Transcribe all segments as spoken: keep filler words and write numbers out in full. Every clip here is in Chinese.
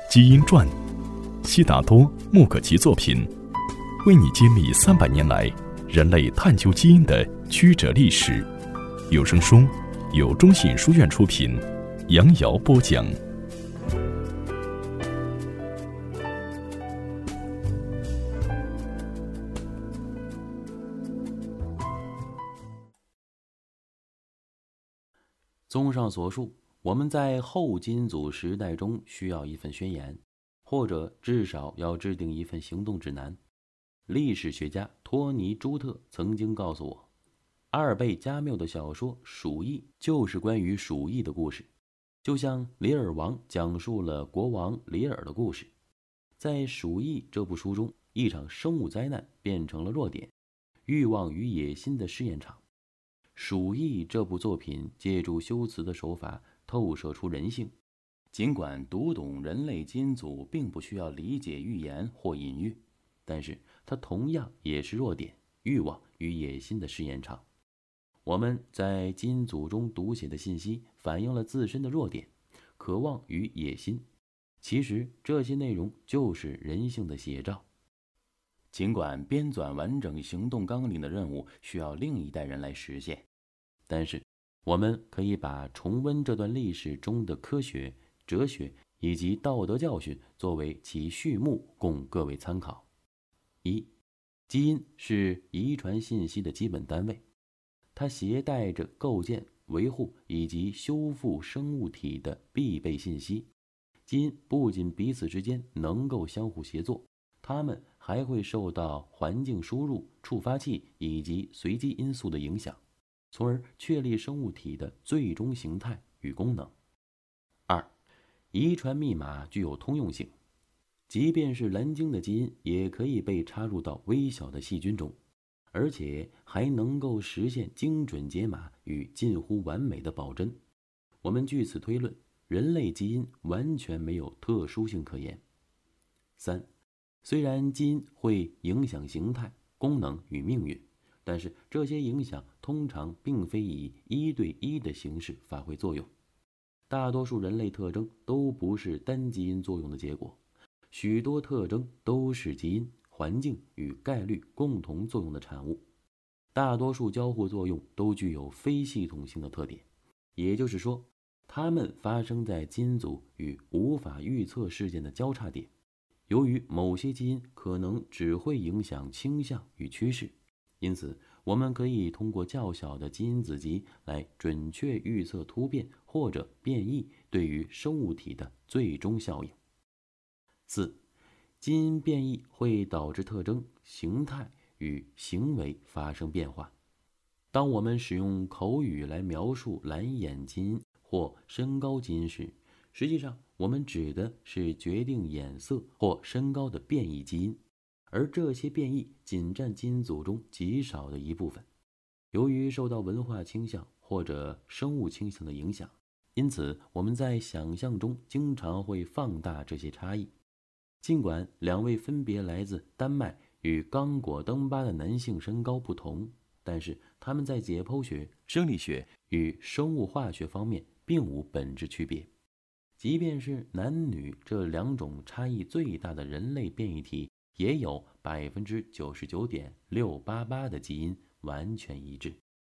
基因传》，悉达多、穆可奇作品，为你揭秘三百年来人类探究基因的曲折历史。有声书由中信书院出品，杨瑶播讲。 综上所述，我们在后金组时代中需要一份宣言，或者至少要制定一份行动指南。历史学家托尼·朱特曾经告诉我，阿尔贝·加缪的小说《鼠疫》就是关于鼠疫的故事，就像《里尔王》讲述了国王里尔的故事。在《鼠疫》这部书中，一场生物灾难变成了弱点，欲望与野心的试验场。《鼠疫》这部作品借助修辞的手法透射出人性，尽管读懂人类基因组并不需要理解预言或隐喻，但是它同样也是弱点、欲望与野心的试验场。我们在基因组中读写的信息反映了自身的弱点、渴望与野心，其实这些内容就是人性的写照。尽管编纂完整行动纲领的任务需要另一代人来实现，但是我们可以把重温这段历史中的科学、哲学以及道德教训作为其序幕，供各位参考。一、基因是遗传信息的基本单位，它携带着构建、维护以及修复生物体的必备信息。基因不仅彼此之间能够相互协作，它们还会受到环境输入、触发器以及随机因素的影响，从而确立生物体的最终形态与功能。二、遗传密码具有通用性，即便是蓝鲸的基因也可以被插入到微小的细菌中，而且还能够实现精准解码与近乎完美的保真。我们据此推论，人类基因完全没有特殊性可言。三、虽然基因会影响形态、功能与命运，但是这些影响通常并非以一对一的形式发挥作用。大多数人类特征都不是单基因作用的结果，许多特征都是基因、环境与概率共同作用的产物。大多数交互作用都具有非系统性的特点，也就是说，它们发生在基因组与无法预测事件的交叉点。由于某些基因可能只会影响倾向与趋势，因此我们可以通过较小的基因子集来准确预测突变或者变异对于生物体的最终效应。四、基因变异会导致特征、形态与行为发生变化。当我们使用口语来描述蓝眼基因或身高基因时，实际上我们指的是决定眼色或身高的变异基因，而这些变异仅占基因组中极少的一部分。由于受到文化倾向或者生物倾向的影响，因此我们在想象中经常会放大这些差异。尽管两位分别来自丹麦与刚果登巴的男性身高不同，但是他们在解剖学、生理学与生物化学方面并无本质区别。即便是男女这两种差异最大的人类变异体，也有 百分之九十九点六八八 的基因完全一致。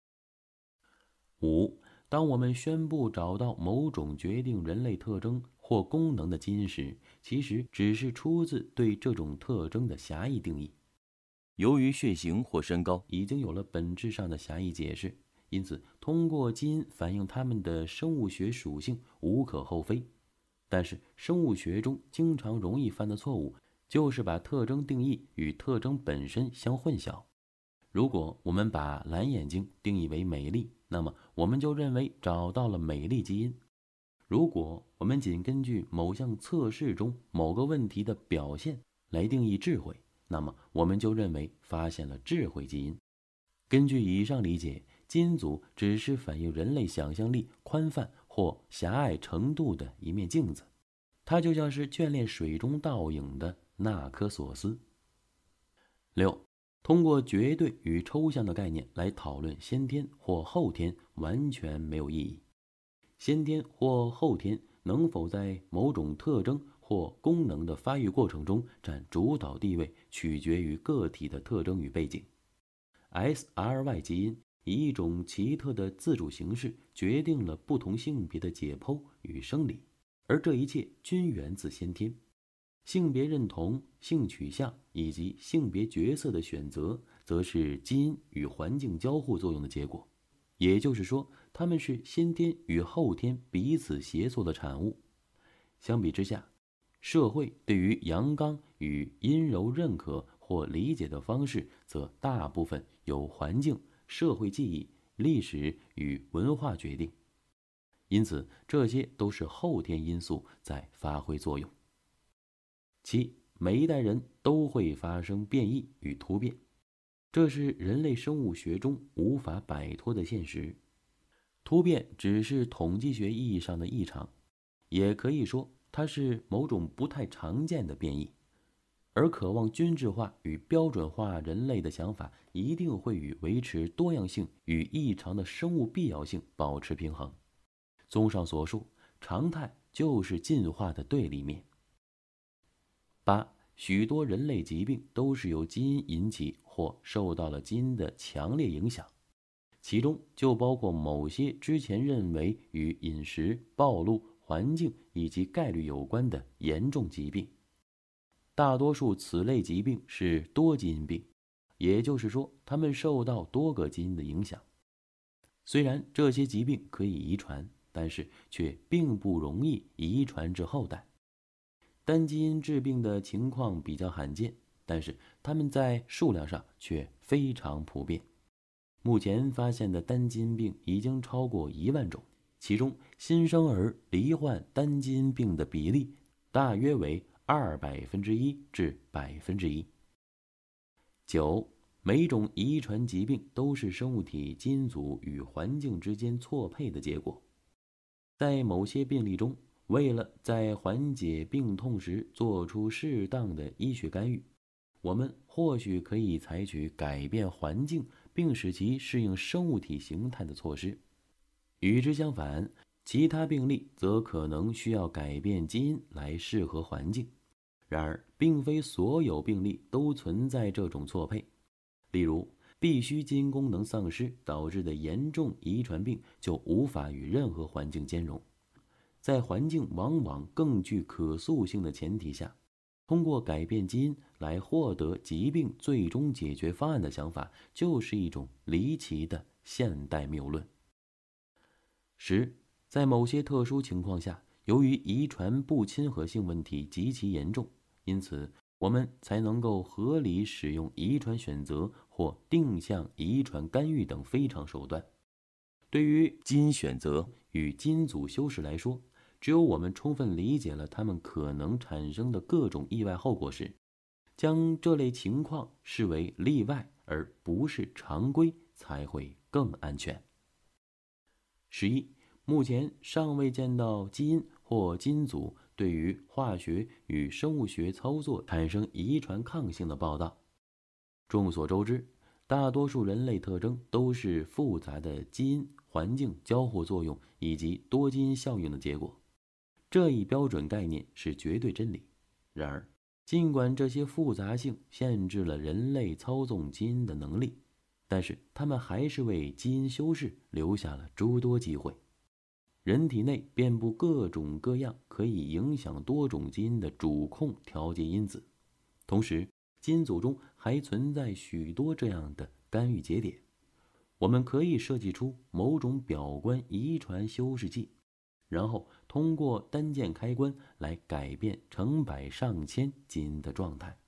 五、当我们宣布找到某种决定人类特征或功能的基因时，其实只是出自对这种特征的狭义定义。由于血型或身高已经有了本质上的狭义解释，因此通过基因反映它们的生物学属性无可厚非。但是生物学中经常容易犯的错误，就是把特征定义与特征本身相混淆。如果我们把蓝眼睛定义为美丽，那么我们就认为找到了美丽基因。如果我们仅根据某项测试中某个问题的表现来定义智慧，那么我们就认为发现了智慧基因。根据以上理解，基因组只是反映人类想象力宽泛或狭隘程度的一面镜子，它就像是眷恋水中倒影的那颗索斯。六、通过绝对与抽象的概念来讨论先天或后天完全没有意义。先天或后天能否在某种特征或功能的发育过程中占主导地位，取决于个体的特征与背景。S R Y 基因以一种奇特的自主形式决定了不同性别的解剖与生理，而这一切均源自先天。性别认同、性取向以及性别角色的选择，则是基因与环境交互作用的结果。也就是说，它们是先天与后天彼此协作的产物。相比之下，社会对于阳刚与阴柔认可或理解的方式，则大部分由环境、社会记忆、历史与文化决定。因此，这些都是后天因素在发挥作用。七，每一代人都会发生变异与突变，这是人类生物学中无法摆脱的现实。突变只是统计学意义上的异常，也可以说它是某种不太常见的变异。而渴望均质化与标准化人类的想法，一定会与维持多样性与异常的生物必要性保持平衡。综上所述，常态就是进化的对立面。八，许多人类疾病都是由基因引起或受到了基因的强烈影响，其中就包括某些之前认为与饮食、暴露、环境以及概率有关的严重疾病。大多数此类疾病是多基因病，也就是说，它们受到多个基因的影响。虽然这些疾病可以遗传，但是却并不容易遗传至后代。单基因致病的情况比较罕见，但是它们在数量上却非常普遍。目前发现的单基因病已经超过一万种，其中新生儿罹患单基因病的比例大约为二百分之一至百分之一。九，每种遗传疾病都是生物体基因组与环境之间错配的结果。在某些病例中，为了在缓解病痛时做出适当的医学干预，我们或许可以采取改变环境并使其适应生物体形态的措施。与之相反，其他病例则可能需要改变基因来适合环境。然而，并非所有病例都存在这种错配。例如，必须基因功能丧失导致的严重遗传病就无法与任何环境兼容。在环境往往更具可塑性的前提下，通过改变基因来获得疾病最终解决方案的想法，就是一种离奇的现代谬论。十，在某些特殊情况下，由于遗传不亲和性问题极其严重，因此我们才能够合理使用遗传选择或定向遗传干预等非常手段。对于基因选择与基因组修饰来说，只有我们充分理解了它们可能产生的各种意外后果时，将这类情况视为例外而不是常规，才会更安全。十一，目前尚未见到基因或基因组对于化学与生物学操作产生遗传抗性的报道。众所周知，大多数人类特征都是复杂的基因、环境交互作用以及多基因效应的结果。这一标准概念是绝对真理。然而，尽管这些复杂性限制了人类操纵基因的能力，但是它们还是为基因修饰留下了诸多机会。人体内遍布各种各样可以影响多种基因的主控调节因子，同时基因组中还存在许多这样的干预节点。我们可以设计出某种表观遗传修饰剂，然后通过单键开关来改变成百上千基因的状态。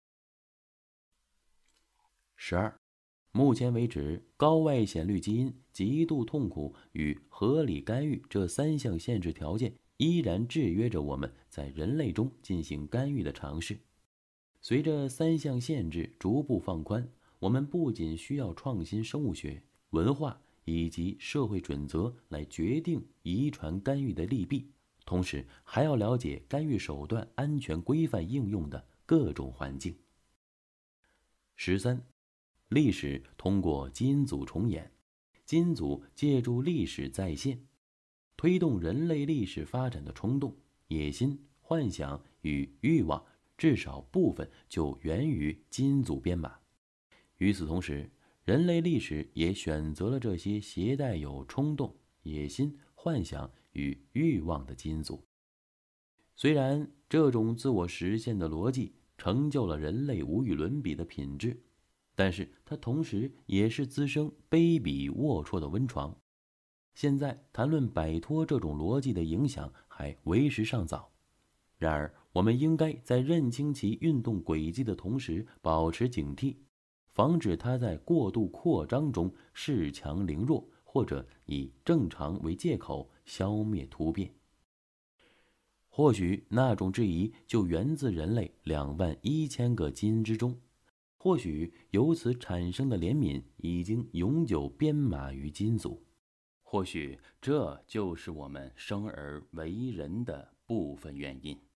十二，目前为止，高外显率基因、极度痛苦与合理干预这三项限制条件依然制约着我们在人类中进行干预的尝试。随着三项限制逐步放宽，我们不仅需要创新生物学、文化以及社会准则来决定遗传干预的利弊，同时还要了解干预手段安全规范应用的各种环境。十三，历史通过基因组重演，基因组借助历史再现，推动人类历史发展的冲动、野心、 幻想与欲望至少部分就源于基因组编码。与此同时，人类历史也选择了这些携带有冲动、野心、幻想与欲望的基因组。虽然这种自我实现的逻辑成就了人类无与伦比的品质，但是它同时也是滋生卑鄙龌龊的温床。现在谈论摆脱这种逻辑的影响还为时尚早，然而我们应该在认清其运动轨迹的同时保持警惕，防止它在过度扩张中恃强凌弱，或者以正常为借口消灭突变。或许那种质疑就源自人类两万一千个基因之中，或许由此产生的怜悯已经永久编码于基因组，或许这就是我们生而为人的部分原因。